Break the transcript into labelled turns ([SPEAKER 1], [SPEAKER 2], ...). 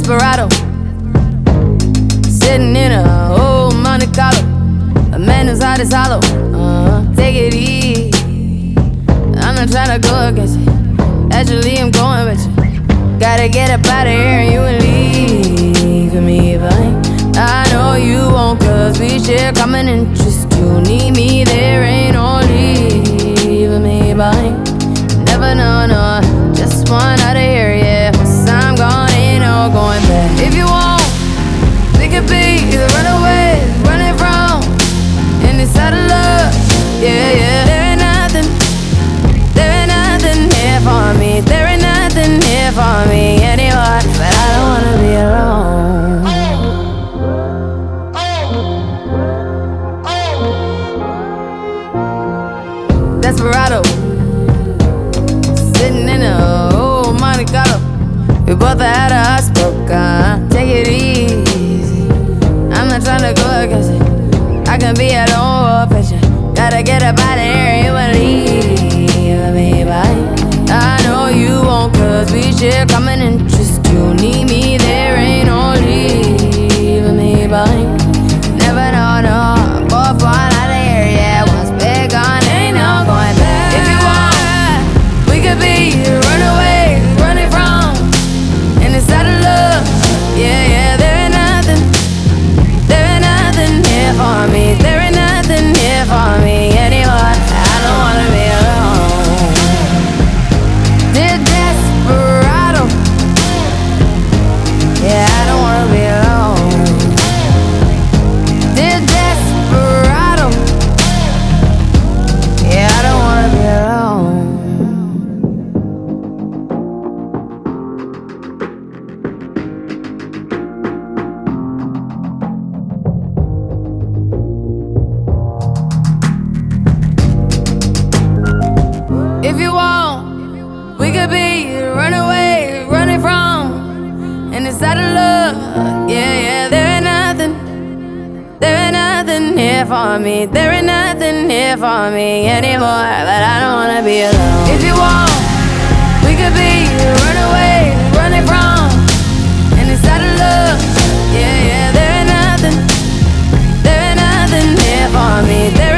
[SPEAKER 1] Desperado, sitting in a old Monte Carlo. A man whose heart is hollow. Take it easy. I'm not trying to go against it. Actually, I'm going with you. Gotta get up out of here and you will leave me behind. I know you won't, cause we share common interest. You need me, there ain't no leaving me behind. Never know, no, just one out of here, yeah. Once I'm gone, ain't no going back. If you want, we could be the runaways, running from in this out of love, yeah, yeah. There ain't nothing here for me. There ain't nothing here for me anymore. But I don't wanna be alone. Desperado, sitting in a old Monte Carlo. We both had a heartspoken. Take it easy. I'm not trying to go against it. I can be at home with you. Gotta get up out of here. You will leave me behind. I know you won't, cause we share common interest. You need me, there ain't no leaving me behind. Never know, no, both one out of here, yeah. Once we're gone, ain't no going back. If you want, we could be runaways, running from in this out of love, yeah, yeah. There ain't nothing here for me. There ain't nothing here for me anymore. I don't wanna be alone. Dear Desperado, yeah, I don't wanna be alone. Dear Desperado, yeah, I don't wanna be alone. If you want, we could be runaways, running from in this out of love, yeah, yeah. There ain't nothing here for me. There ain't nothing here for me anymore. But I don't wanna be alone. If you want, we could be runaways, running from in this out of love, yeah, yeah. There ain't nothing here for me.